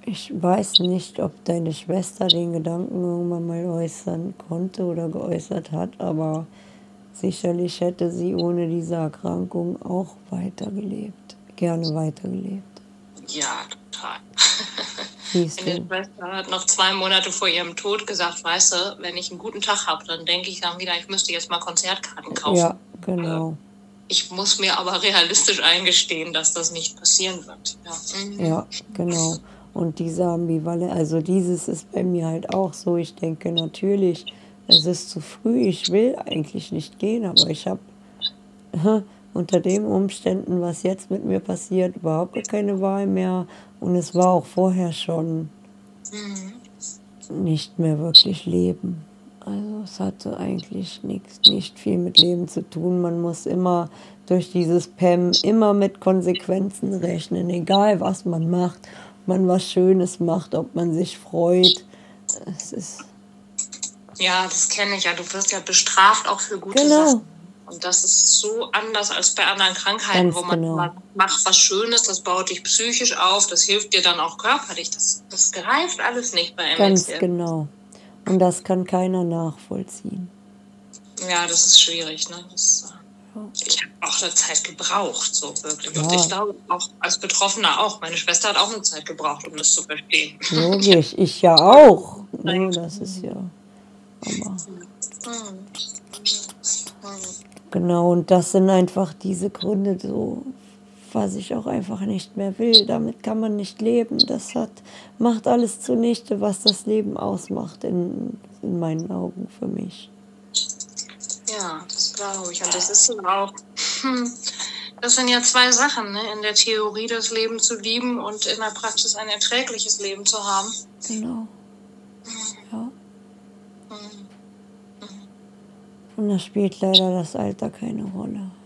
Ich weiß nicht, ob deine Schwester den Gedanken irgendwann mal äußern konnte oder geäußert hat, aber sicherlich hätte sie ohne diese Erkrankung auch weitergelebt, gerne weitergelebt. Ja, total. Siehst Meine du? Schwester hat noch 2 Monate vor ihrem Tod gesagt, weißt du, wenn ich einen guten Tag habe, dann denke ich dann wieder, ich müsste jetzt mal Konzertkarten kaufen. Ja, genau. Ich muss mir aber realistisch eingestehen, dass das nicht passieren wird. Ja. Ja, genau. Und diese Ambivalenz, also dieses ist bei mir halt auch so. Ich denke natürlich, es ist zu früh, ich will eigentlich nicht gehen, aber ich habe unter den Umständen, was jetzt mit mir passiert, überhaupt gar keine Wahl mehr. Und es war auch vorher schon nicht mehr wirklich Leben. Also es hatte eigentlich nicht viel mit Leben zu tun. Man muss immer durch dieses PEM immer mit Konsequenzen rechnen, egal was man macht, ob man was Schönes macht, ob man sich freut. Es ist Ja, das kenne ich ja. Du wirst ja bestraft auch für gute genau, Sachen. Und das ist so anders als bei anderen Krankheiten, wo ganz man genau, macht was Schönes, das baut dich psychisch auf, das hilft dir dann auch körperlich. Das greift alles nicht bei ganz MSM. genau. Und das kann keiner nachvollziehen. Ja, das ist schwierig. Ne? Ich habe auch eine Zeit gebraucht, so wirklich. Und ich Ja, glaube auch als Betroffener auch. Meine Schwester hat auch eine Zeit gebraucht, um das zu verstehen. logisch, ich ja auch. Ne, das ist ja, aber genau, und das sind einfach diese Gründe, so, was ich auch einfach nicht mehr will. Damit kann man nicht leben. Macht alles zunichte, was das Leben ausmacht, in meinen Augen für mich. Ja, das glaube ich. Und das ist ja auch, das sind ja 2 Sachen, ne? In der Theorie das Leben zu lieben und in der Praxis ein erträgliches Leben zu haben. Genau. Ja. Und da spielt leider das Alter keine Rolle.